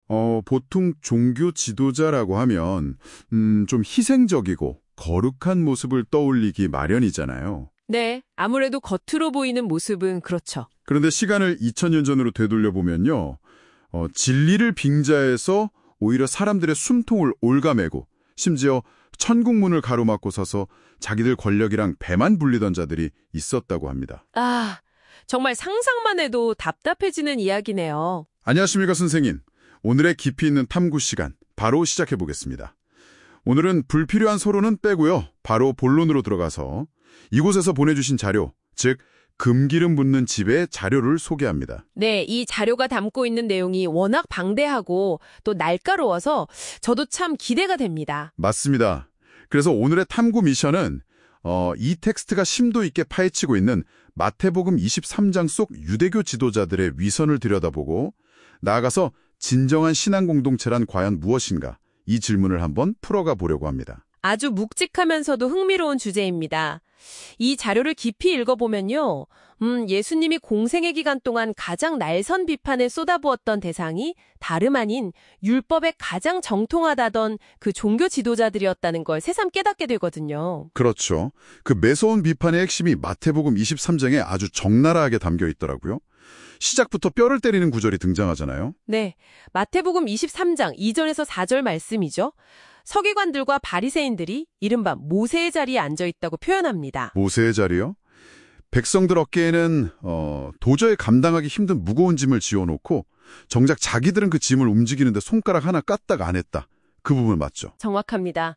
보통 종교 지도자라고 하면 좀 희생적이고 거룩한 모습을 떠올리기 마련이잖아요. 네, 아무래도 겉으로 보이는 모습은 그렇죠. 그런데 시간을 2000년 전으로 되돌려보면요. 진리를 빙자해서 오히려 사람들의 숨통을 옭아매고 심지어 천국문을 가로막고 서서 자기들 권력이랑 배만 불리던 자들이 있었다고 합니다. 아, 정말 상상만 해도 답답해지는 이야기네요. 안녕하십니까, 선생님. 오늘의 깊이 있는 탐구 시간 바로 시작해 보겠습니다. 오늘은 불필요한 서론은 빼고요. 바로 본론으로 들어가서 이곳에서 보내주신 자료, 즉 금기름 붓는 집의 자료를 소개합니다. 네, 이 자료가 담고 있는 내용이 워낙 방대하고 또 날카로워서 저도 참 기대가 됩니다. 맞습니다. 그래서 오늘의 탐구 미션은 이 텍스트가 심도 있게 파헤치고 있는 마태복음 23장 속 유대교 지도자들의 위선을 들여다보고 나아가서 진정한 신앙 공동체란 과연 무엇인가 이 질문을 한번 풀어가 보려고 합니다. 아주 묵직하면서도 흥미로운 주제입니다. 이 자료를 깊이 읽어보면요. 예수님이 공생의 기간 동안 가장 날선 비판을 쏟아부었던 대상이 다름 아닌 율법에 가장 정통하다던 그 종교 지도자들이었다는 걸 새삼 깨닫게 되거든요. 그렇죠. 그 매서운 비판의 핵심이 마태복음 23장에 아주 적나라하게 담겨 있더라고요. 시작부터 뼈를 때리는 구절이 등장하잖아요. 네, 마태복음 23장 2절에서 4절 말씀이죠. 서기관들과 바리새인들이 이른바 모세의 자리에 앉아있다고 표현합니다. 모세의 자리요? 백성들 어깨에는 도저히 감당하기 힘든 무거운 짐을 지어놓고 정작 자기들은 그 짐을 움직이는데 손가락 하나 까딱 안 했다. 그 부분 맞죠? 정확합니다.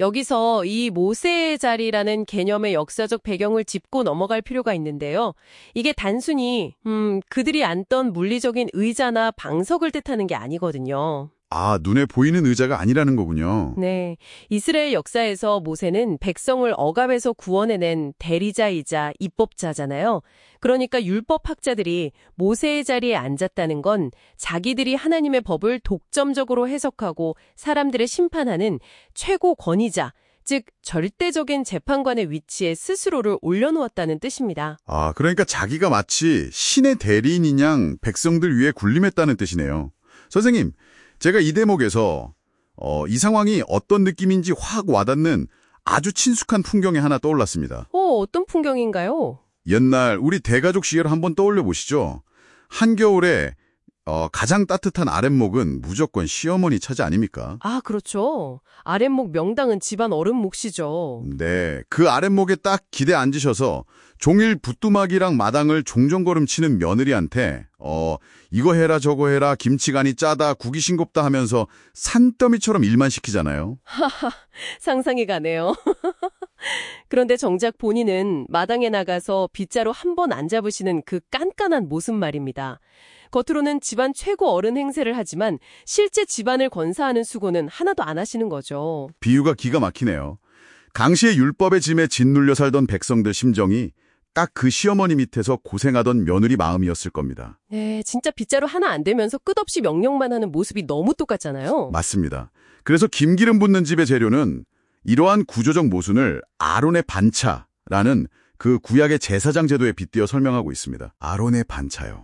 여기서 이 모세의 자리라는 개념의 역사적 배경을 짚고 넘어갈 필요가 있는데요. 이게 단순히 그들이 앉던 물리적인 의자나 방석을 뜻하는 게 아니거든요. 아, 눈에 보이는 의자가 아니라는 거군요. 네, 이스라엘 역사에서 모세는 백성을 억압에서 구원해낸 대리자이자 입법자잖아요. 그러니까 율법학자들이 모세의 자리에 앉았다는 건 자기들이 하나님의 법을 독점적으로 해석하고 사람들을 심판하는 최고 권위자, 즉 절대적인 재판관의 위치에 스스로를 올려놓았다는 뜻입니다. 아, 그러니까 자기가 마치 신의 대리인인 양 백성들 위에 군림했다는 뜻이네요. 선생님, 제가 이 대목에서 이 상황이 어떤 느낌인지 확 와닿는 아주 친숙한 풍경이 하나 떠올랐습니다. 어떤 풍경인가요? 옛날 우리 대가족 시계를 한번 떠올려 보시죠. 한겨울에 가장 따뜻한 아랫목은 무조건 시어머니 차지 아닙니까? 아, 그렇죠. 아랫목 명당은 집안 어른 몫이죠. 네, 그 아랫목에 딱 기대 앉으셔서 종일 부뚜막이랑 마당을 종종걸음 치는 며느리한테 이거 해라 저거 해라 김치간이 짜다 국이 싱겁다 하면서 산더미처럼 일만 시키잖아요. 하하, 상상이 가네요. 그런데 정작 본인은 마당에 나가서 빗자루 한 번 안 잡으시는 그 깐깐한 모습 말입니다. 겉으로는 집안 최고 어른 행세를 하지만 실제 집안을 건사하는 수고는 하나도 안 하시는 거죠. 비유가 기가 막히네요. 당시의 율법의 짐에 짓눌려 살던 백성들 심정이 딱 그 시어머니 밑에서 고생하던 며느리 마음이었을 겁니다. 네, 진짜 빗자루 하나 안 대면서 끝없이 명령만 하는 모습이 너무 똑같잖아요. 맞습니다. 그래서 김기름 붓는 집의 재료는 이러한 구조적 모순을 아론의 반차라는 그 구약의 제사장 제도에 빗대어 설명하고 있습니다. 아론의 반차요.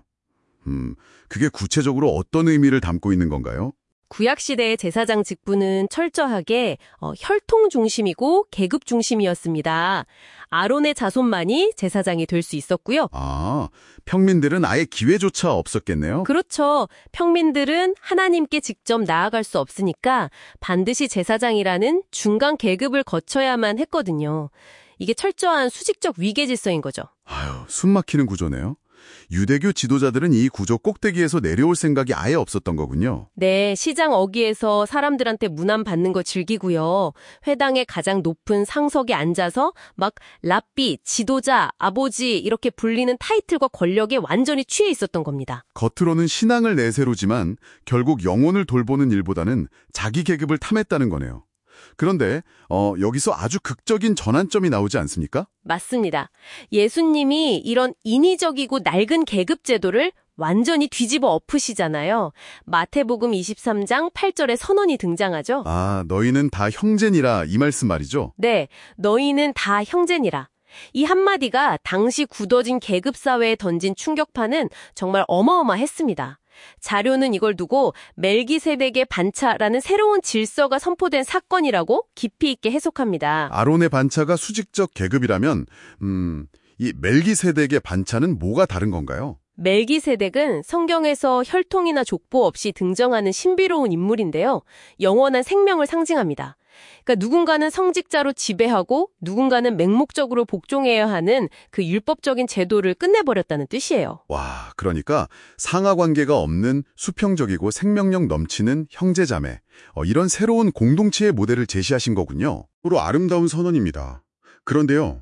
그게 구체적으로 어떤 의미를 담고 있는 건가요? 구약시대의 제사장 직분은 철저하게 혈통 중심이고 계급 중심이었습니다. 아론의 자손만이 제사장이 될 수 있었고요. 아, 평민들은 아예 기회조차 없었겠네요? 그렇죠. 평민들은 하나님께 직접 나아갈 수 없으니까 반드시 제사장이라는 중간 계급을 거쳐야만 했거든요. 이게 철저한 수직적 위계 질서인 거죠. 아유, 숨 막히는 구조네요. 유대교 지도자들은 이 구조 꼭대기에서 내려올 생각이 아예 없었던 거군요. 네, 시장 어귀에서 사람들한테 문안 받는 거 즐기고요. 회당의 가장 높은 상석에 앉아서 막 랍비, 지도자, 아버지 이렇게 불리는 타이틀과 권력에 완전히 취해 있었던 겁니다. 겉으로는 신앙을 내세우지만 결국 영혼을 돌보는 일보다는 자기 계급을 탐했다는 거네요. 그런데 여기서 아주 극적인 전환점이 나오지 않습니까? 맞습니다. 예수님이 이런 인위적이고 낡은 계급 제도를 완전히 뒤집어 엎으시잖아요. 마태복음 23장 8절에 선언이 등장하죠. 아, 너희는 다 형제니라 이 말씀 말이죠? 네, 너희는 다 형제니라. 이 한마디가 당시 굳어진 계급사회에 던진 충격파는 정말 어마어마했습니다. 자료는 이걸 두고 멜기세덱의 반차라는 새로운 질서가 선포된 사건이라고 깊이 있게 해석합니다. 아론의 반차가 수직적 계급이라면 이 멜기세덱의 반차는 뭐가 다른 건가요? 멜기세덱은 성경에서 혈통이나 족보 없이 등장하는 신비로운 인물인데요. 영원한 생명을 상징합니다. 그러니까 누군가는 성직자로 지배하고 누군가는 맹목적으로 복종해야 하는 그 율법적인 제도를 끝내버렸다는 뜻이에요. 와, 그러니까 상하관계가 없는 수평적이고 생명력 넘치는 형제자매, 이런 새로운 공동체의 모델을 제시하신 거군요. 서로 아름다운 선언입니다. 그런데요.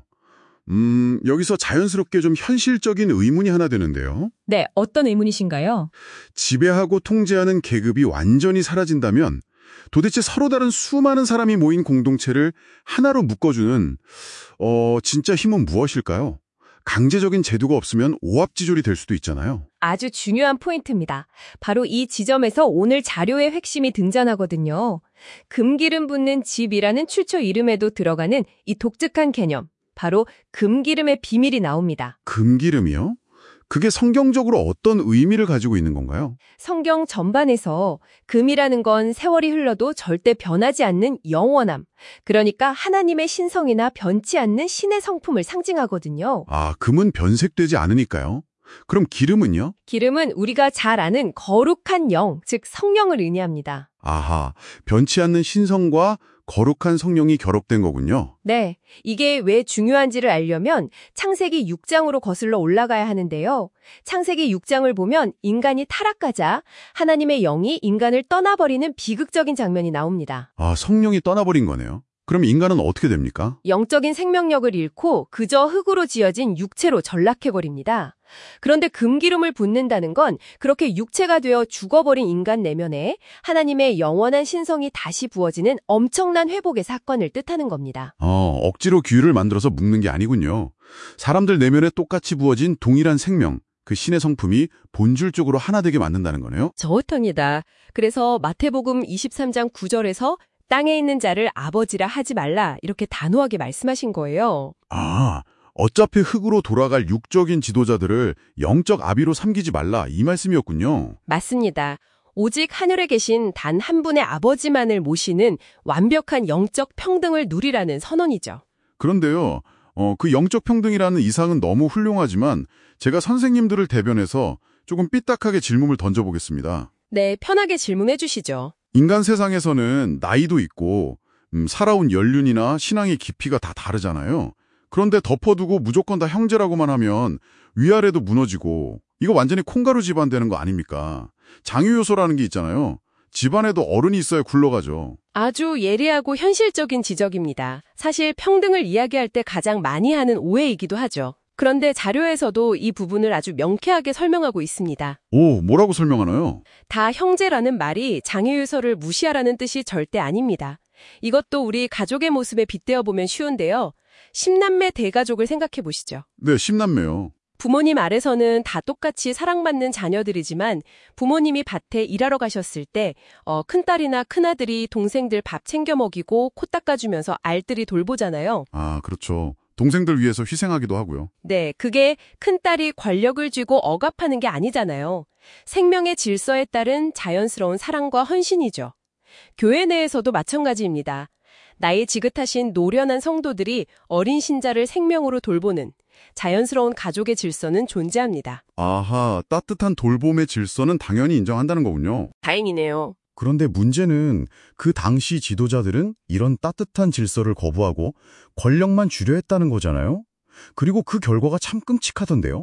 여기서 자연스럽게 좀 현실적인 의문이 하나 드는데요. 네, 어떤 의문이신가요? 지배하고 통제하는 계급이 완전히 사라진다면 도대체 서로 다른 수많은 사람이 모인 공동체를 하나로 묶어주는 진짜 힘은 무엇일까요? 강제적인 제도가 없으면 오합지졸이 될 수도 있잖아요. 아주 중요한 포인트입니다. 바로 이 지점에서 오늘 자료의 핵심이 등장하거든요. 금기름 붓는 집이라는 출처 이름에도 들어가는 이 독특한 개념. 바로 금기름의 비밀이 나옵니다. 금기름이요? 그게 성경적으로 어떤 의미를 가지고 있는 건가요? 성경 전반에서 금이라는 건 세월이 흘러도 절대 변하지 않는 영원함. 그러니까 하나님의 신성이나 변치 않는 신의 성품을 상징하거든요. 아, 금은 변색되지 않으니까요. 그럼 기름은요? 기름은 우리가 잘 아는 거룩한 영, 즉 성령을 의미합니다. 아하, 변치 않는 신성과 거룩한 성령이 결합된 거군요. 네, 이게 왜 중요한지를 알려면 창세기 6장으로 거슬러 올라가야 하는데요. 창세기 6장을 보면 인간이 타락하자 하나님의 영이 인간을 떠나버리는 비극적인 장면이 나옵니다. 아, 성령이 떠나버린 거네요. 그럼 인간은 어떻게 됩니까? 영적인 생명력을 잃고 그저 흙으로 지어진 육체로 전락해버립니다. 그런데 금기름을 붓는다는 건 그렇게 육체가 되어 죽어버린 인간 내면에 하나님의 영원한 신성이 다시 부어지는 엄청난 회복의 사건을 뜻하는 겁니다. 억지로 규율을 만들어서 묶는 게 아니군요. 사람들 내면에 똑같이 부어진 동일한 생명, 그 신의 성품이 본질적으로 하나 되게 만든다는 거네요. 저어탕이다. 그래서 마태복음 23장 9절에서 땅에 있는 자를 아버지라 하지 말라 이렇게 단호하게 말씀하신 거예요. 아, 어차피 흙으로 돌아갈 육적인 지도자들을 영적 아비로 삼기지 말라 이 말씀이었군요. 맞습니다. 오직 하늘에 계신 단 한 분의 아버지만을 모시는 완벽한 영적 평등을 누리라는 선언이죠. 그런데요, 그 영적 평등이라는 이상은 너무 훌륭하지만 제가 선생님들을 대변해서 조금 삐딱하게 질문을 던져보겠습니다. 네, 편하게 질문해 주시죠. 인간 세상에서는 나이도 있고 살아온 연륜이나 신앙의 깊이가 다 다르잖아요. 그런데 덮어두고 무조건 다 형제라고만 하면 위아래도 무너지고 이거 완전히 콩가루 집안 되는 거 아닙니까? 장유요소라는 게 있잖아요. 집안에도 어른이 있어야 굴러가죠. 아주 예리하고 현실적인 지적입니다. 사실 평등을 이야기할 때 가장 많이 하는 오해이기도 하죠. 그런데 자료에서도 이 부분을 아주 명쾌하게 설명하고 있습니다. 오, 뭐라고 설명하나요? 다 형제라는 말이 장애유서를 무시하라는 뜻이 절대 아닙니다. 이것도 우리 가족의 모습에 빗대어 보면 쉬운데요. 10남매 대가족을 생각해 보시죠. 네, 10남매요. 부모님 아래서는 다 똑같이 사랑받는 자녀들이지만 부모님이 밭에 일하러 가셨을 때 큰딸이나 큰아들이 동생들 밥 챙겨 먹이고 코 닦아주면서 알뜰히 돌보잖아요. 아, 그렇죠. 동생들 위해서 희생하기도 하고요. 네, 그게 큰딸이 권력을 쥐고 억압하는 게 아니잖아요. 생명의 질서에 따른 자연스러운 사랑과 헌신이죠. 교회 내에서도 마찬가지입니다. 나이 지긋하신 노련한 성도들이 어린 신자를 생명으로 돌보는 자연스러운 가족의 질서는 존재합니다. 아하, 따뜻한 돌봄의 질서는 당연히 인정한다는 거군요. 다행이네요. 그런데 문제는 그 당시 지도자들은 이런 따뜻한 질서를 거부하고 권력만 주려 했다는 거잖아요. 그리고 그 결과가 참 끔찍하던데요.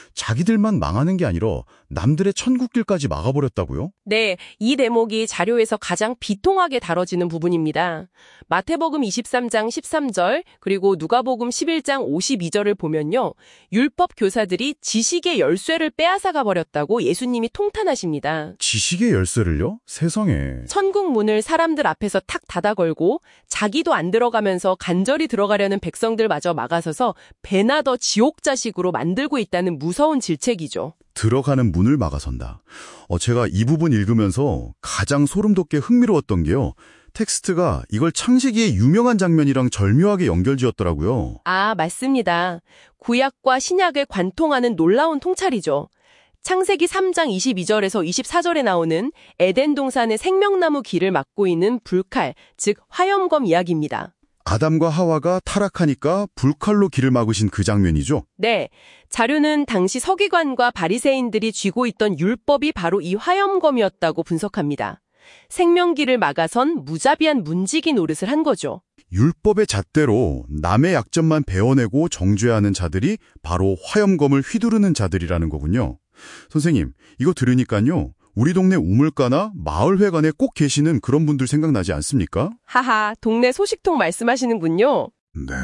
자기들만 망하는 게 아니라 남들의 천국길까지 막아버렸다고요? 네, 이 대목이 자료에서 가장 비통하게 다뤄지는 부분입니다. 마태복음 23장 13절 그리고 누가복음 11장 52절을 보면요. 율법 교사들이 지식의 열쇠를 빼앗아가 버렸다고 예수님이 통탄하십니다. 지식의 열쇠를요? 세상에. 천국 문을 사람들 앞에서 탁 닫아 걸고 자기도 안 들어가면서 간절히 들어가려는 백성들마저 막아서서 배나 더 지옥 자식으로 만들고 있다는 무서운 질책이죠. 들어가는 문을 막아선다. 제가 이 부분 읽으면서 가장 소름 돋게 흥미로웠던 게요. 텍스트가 이걸 창세기의 유명한 장면이랑 절묘하게 연결지었더라고요. 아, 맞습니다. 구약과 신약을 관통하는 놀라운 통찰이죠. 창세기 3장 22절에서 24절에 나오는 에덴 동산의 생명나무 길을 막고 있는 불칼, 즉 화염검 이야기입니다. 아담과 하와가 타락하니까 불칼로 길을 막으신 그 장면이죠? 네, 자료는 당시 서기관과 바리새인들이 쥐고 있던 율법이 바로 이 화염검이었다고 분석합니다. 생명길을 막아선 무자비한 문지기 노릇을 한 거죠. 율법의 잣대로 남의 약점만 베어내고 정죄하는 자들이 바로 화염검을 휘두르는 자들이라는 거군요. 선생님, 이거 들으니까요. 우리 동네 우물가나 마을회관에 꼭 계시는 그런 분들 생각나지 않습니까? 하하, 동네 소식통 말씀하시는군요. 네.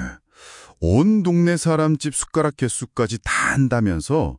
온 동네 사람 집 숟가락 개수까지 다 안다면서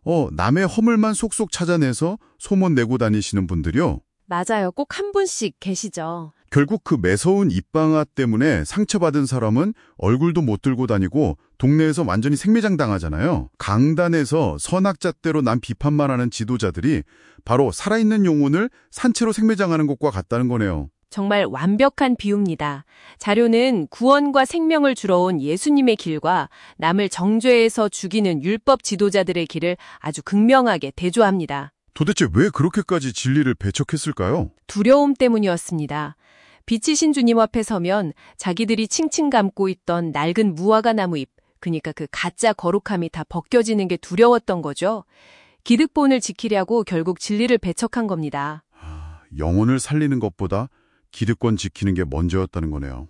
남의 허물만 속속 찾아내서 소문 내고 다니시는 분들이요. 맞아요. 꼭 한 분씩 계시죠. 결국 그 매서운 입방아 때문에 상처받은 사람은 얼굴도 못 들고 다니고 동네에서 완전히 생매장 당하잖아요. 강단에서 선악잣대로 남 비판만 하는 지도자들이 바로 살아있는 영혼을 산채로 생매장하는 것과 같다는 거네요. 정말 완벽한 비유입니다. 자료는 구원과 생명을 주러 온 예수님의 길과 남을 정죄해서 죽이는 율법 지도자들의 길을 아주 극명하게 대조합니다. 도대체 왜 그렇게까지 진리를 배척했을까요? 두려움 때문이었습니다. 빛이신 주님 앞에 서면 자기들이 칭칭 감고 있던 낡은 무화과 나무잎, 그러니까 그 가짜 거룩함이 다 벗겨지는 게 두려웠던 거죠. 기득본을 지키려고 결국 진리를 배척한 겁니다. 영혼을 살리는 것보다 기득권 지키는 게 먼저였다는 거네요.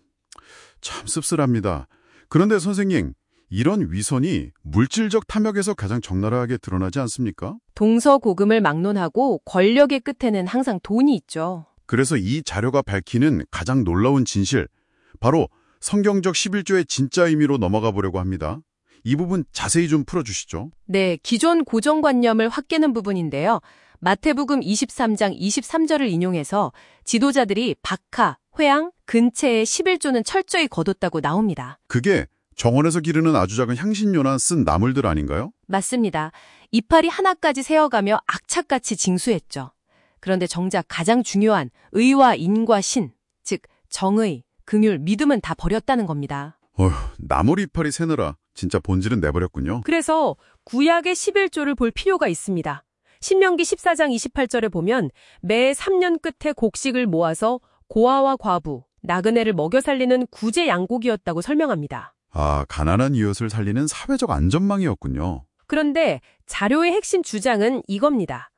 참 씁쓸합니다. 그런데 선생님, 이런 위선이 물질적 탐욕에서 가장 적나라하게 드러나지 않습니까? 동서고금을 막론하고 권력의 끝에는 항상 돈이 있죠. 그래서 이 자료가 밝히는 가장 놀라운 진실, 바로 성경적 11조의 진짜 의미로 넘어가 보려고 합니다. 이 부분 자세히 좀 풀어주시죠. 네, 기존 고정관념을 확 깨는 부분인데요. 마태복음 23장 23절을 인용해서 지도자들이 박하, 회양, 근체의 11조는 철저히 거뒀다고 나옵니다. 그게 정원에서 기르는 아주 작은 향신료나 쓴 나물들 아닌가요? 맞습니다. 이파리 하나까지 세어가며 악착같이 징수했죠. 그런데 정작 가장 중요한 의와 인과 신, 즉 정의, 긍휼, 믿음은 다 버렸다는 겁니다. 나물 이파리 새느라 진짜 본질은 내버렸군요. 그래서 구약의 11조를 볼 필요가 있습니다. 신명기 14장 28절에 보면 매 3년 끝에 곡식을 모아서 고아와 과부, 나그네를 먹여 살리는 구제 양곡이었다고 설명합니다. 가난한 이웃을 살리는 사회적 안전망이었군요. 그런데 자료의 핵심 주장은 이겁니다.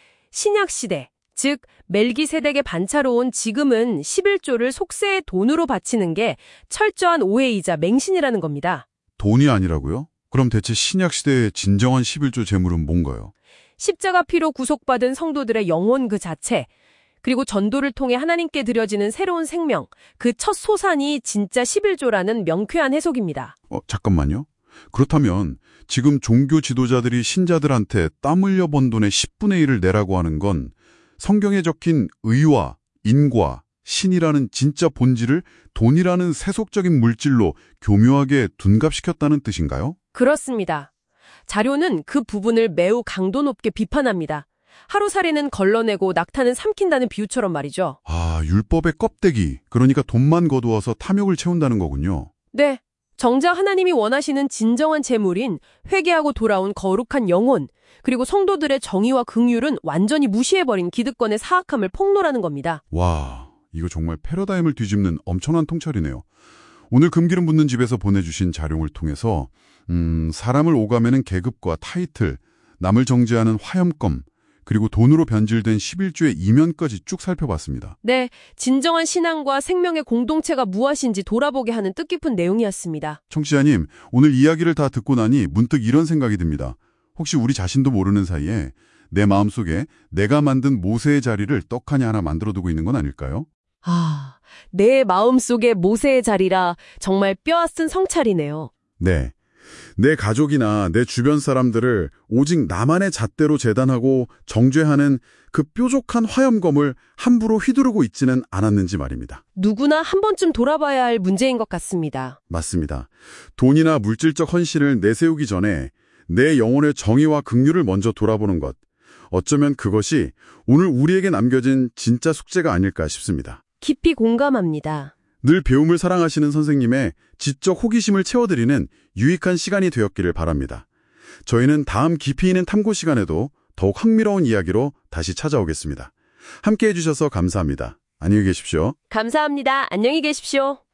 신약시대, 즉 멜기세덱의 반차로 온 지금은 11조를 속세의 돈으로 바치는 게 철저한 오해이자 맹신이라는 겁니다. 돈이 아니라고요? 그럼 대체 신약시대의 진정한 11조 재물은 뭔가요? 십자가 피로 구속받은 성도들의 영혼 그 자체, 그리고 전도를 통해 하나님께 드려지는 새로운 생명, 그 첫 소산이 진짜 11조라는 명쾌한 해석입니다. 잠깐만요. 그렇다면 지금 종교 지도자들이 신자들한테 땀 흘려 번 돈의 10분의 1을 내라고 하는 건 성경에 적힌 의와 인과 신이라는 진짜 본질을 돈이라는 세속적인 물질로 교묘하게 둔갑시켰다는 뜻인가요? 그렇습니다. 자료는 그 부분을 매우 강도 높게 비판합니다. 하루살이는 걸러내고 낙타는 삼킨다는 비유처럼 말이죠. 율법의 껍데기, 그러니까 돈만 거두어서 탐욕을 채운다는 거군요. 네. 정작 하나님이 원하시는 진정한 재물인 회개하고 돌아온 거룩한 영혼, 그리고 성도들의 정의와 긍휼은 완전히 무시해버린 기득권의 사악함을 폭로라는 겁니다. 와, 이거 정말 패러다임을 뒤집는 엄청난 통찰이네요. 오늘 금기름 붓는 집에서 보내주신 자료를 통해서 사람을 오가매는 계급과 타이틀, 남을 정죄하는 화염검, 그리고 돈으로 변질된 11조의 이면까지 쭉 살펴봤습니다. 네, 진정한 신앙과 생명의 공동체가 무엇인지 돌아보게 하는 뜻깊은 내용이었습니다. 청취자님, 오늘 이야기를 다 듣고 나니 문득 이런 생각이 듭니다. 혹시 우리 자신도 모르는 사이에 내 마음속에 내가 만든 모세의 자리를 떡하니 하나 만들어두고 있는 건 아닐까요? 내 마음속에 모세의 자리라 정말 뼈아쓴 성찰이네요. 네. 내 가족이나 내 주변 사람들을 오직 나만의 잣대로 재단하고 정죄하는 그 뾰족한 화염검을 함부로 휘두르고 있지는 않았는지 말입니다. 누구나 한 번쯤 돌아봐야 할 문제인 것 같습니다. 맞습니다. 돈이나 물질적 헌신을 내세우기 전에 내 영혼의 정의와 긍휼을 먼저 돌아보는 것. 어쩌면 그것이 오늘 우리에게 남겨진 진짜 숙제가 아닐까 싶습니다. 깊이 공감합니다. 늘 배움을 사랑하시는 선생님의 지적 호기심을 채워드리는 유익한 시간이 되었기를 바랍니다. 저희는 다음 깊이 있는 탐구 시간에도 더욱 흥미로운 이야기로 다시 찾아오겠습니다. 함께해 주셔서 감사합니다. 안녕히 계십시오. 감사합니다. 안녕히 계십시오.